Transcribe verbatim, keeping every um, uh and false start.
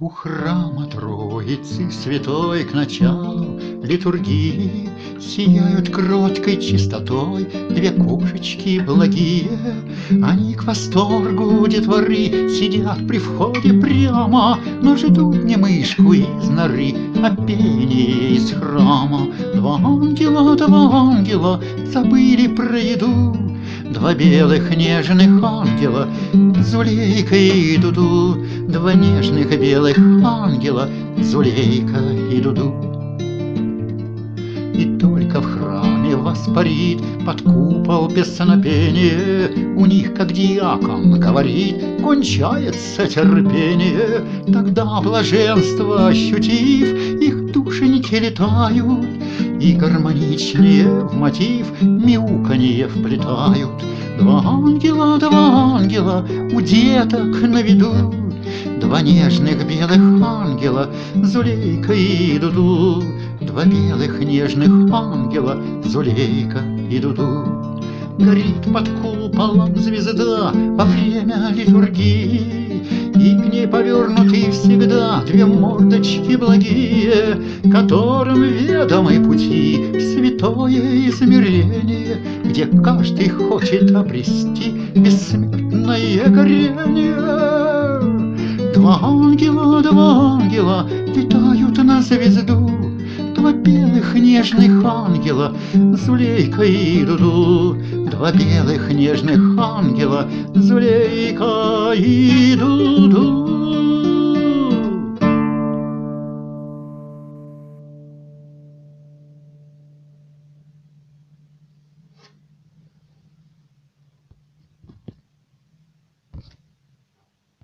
У храма Троицы Святой к началу литургии Сияют кроткой чистотой две кошечки благие. Они к восторгу детворы сидят при входе прямо, но ждут не мышку из норы, а пение из храма. Два ангела, два ангела забыли про еду, два белых нежных ангела, Зулейка и Дуду, два нежных белых ангела, Зулейка и Дуду. И только в храме воспарит под купол песнопение, у них, как диакон говорит, кончается терпение. Тогда блаженство ощутив, их душеньки летают, и гармоничнее в мотив мяуканье вплетают. Два ангела, два ангела у деток на виду, два нежных белых ангела, Зулейка и Дуду, два белых нежных ангела, Зулейка и Дуду. Горит под куполом звезда во время литургии, и к ней повернуты всегда две мордочки благие, которым ведомы пути в святое измерение, где каждый хочет обрести бессмертное горение. Два ангела, два ангела летают на звезду, два белых нежных ангела, Зулейка и Дуду, два белых нежных ангела, Зулейка и Дуду.